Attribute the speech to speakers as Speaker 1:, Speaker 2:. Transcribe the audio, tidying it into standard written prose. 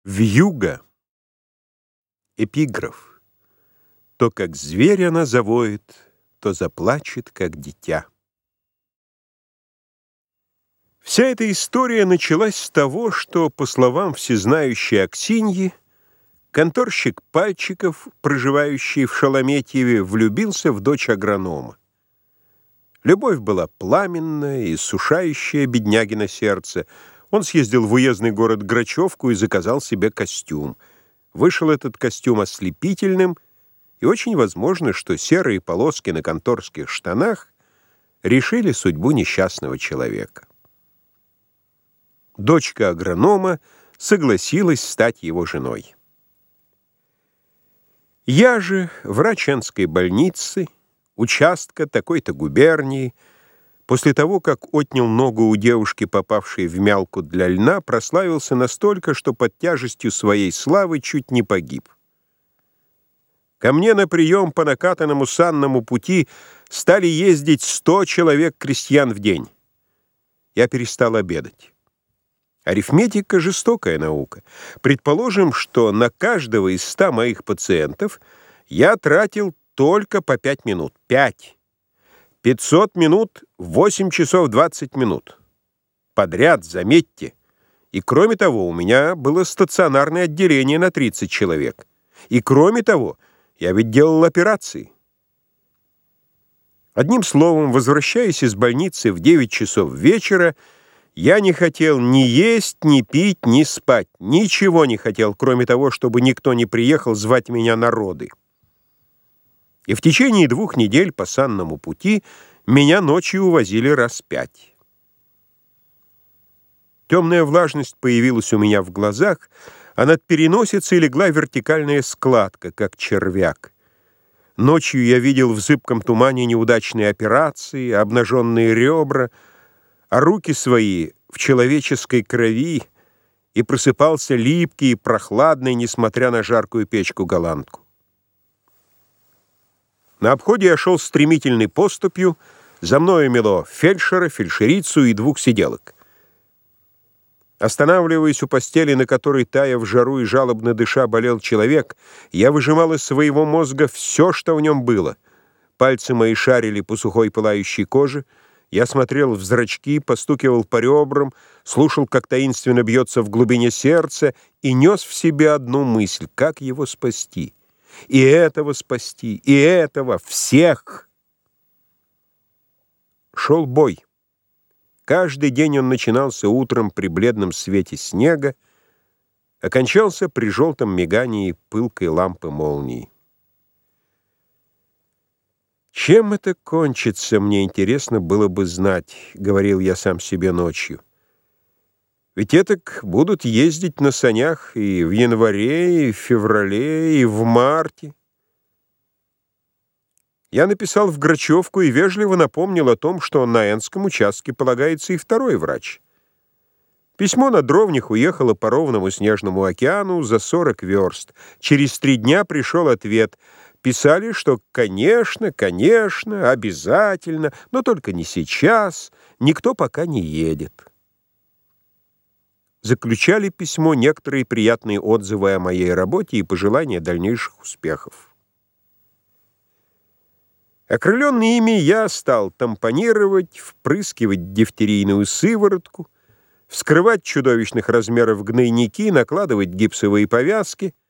Speaker 1: Вьюга. Эпиграф. То, как зверь она завоет, то заплачет, как дитя. Вся эта история началась с того, что, по словам всезнающей Аксиньи, конторщик Пальчиков, проживающий в Шалометьеве, влюбился в дочь агронома. Любовь была пламенная и сушающая беднягино сердце. Он съездил в уездный город Грачевку и заказал себе костюм. Вышел этот костюм ослепительным, и очень возможно, что серые полоски на конторских штанах решили судьбу несчастного человека. Дочка агронома согласилась стать его женой. Я же, врач Энской больницы, участка такой-то губернии, после того, как отнял ногу у девушки, попавшей в мялку для льна, прославился настолько, что под тяжестью своей славы чуть не погиб. Ко мне на прием по накатанному санному пути стали ездить 100 человек крестьян в день. Я перестал обедать. Арифметика — жестокая наука. Предположим, что на каждого из 100 моих пациентов я тратил только по 5 минут. 5. 500 минут — 8 часов 20 минут. Подряд, заметьте. И кроме того, у меня было стационарное отделение на 30 человек. И кроме того, я ведь делал операции. Одним словом, возвращаясь из больницы в 9 часов вечера, я не хотел ни есть, ни пить, ни спать. Ничего не хотел, кроме того, чтобы никто не приехал звать меня на роды. И в течение 2 недель по санному пути меня ночью увозили раз 5. Темная влажность появилась у меня в глазах, а над переносицей легла вертикальная складка, как червяк. Ночью я видел в зыбком тумане неудачные операции, обнаженные ребра, а руки свои в человеческой крови, и просыпался липкий и прохладный, несмотря на жаркую печку-голландку. На обходе я шел стремительной поступью, за мною мело фельдшера, фельдшерицу и 2 сиделок. Останавливаясь у постели, на которой, тая в жару и жалобно дыша, болел человек, я выжимал из своего мозга все, что в нем было. Пальцы мои шарили по сухой пылающей коже, я смотрел в зрачки, постукивал по ребрам, слушал, как таинственно бьется в глубине сердца, и нес в себе одну мысль: как его спасти. И этого спасти, и этого, всех. Шел бой. Каждый день он начинался утром при бледном свете снега, окончался при желтом мигании пылкой лампы молнии. «Чем это кончится, мне интересно было бы знать», — говорил я сам себе ночью. «Ведь этак будут ездить на санях и в январе, и в феврале, и в марте». Я написал в Грачевку и вежливо напомнил о том, что на Энском участке полагается и 2-й врач. Письмо на дровнях уехало по ровному снежному океану за 40 верст. Через 3 дня пришел ответ. Писали, что конечно, конечно, обязательно, но только не сейчас, никто пока не едет. Заключали письмо некоторые приятные отзывы о моей работе и пожелания дальнейших успехов. Окрыленный ими, я стал тампонировать, впрыскивать дифтерийную сыворотку, вскрывать чудовищных размеров гнойники, накладывать гипсовые повязки.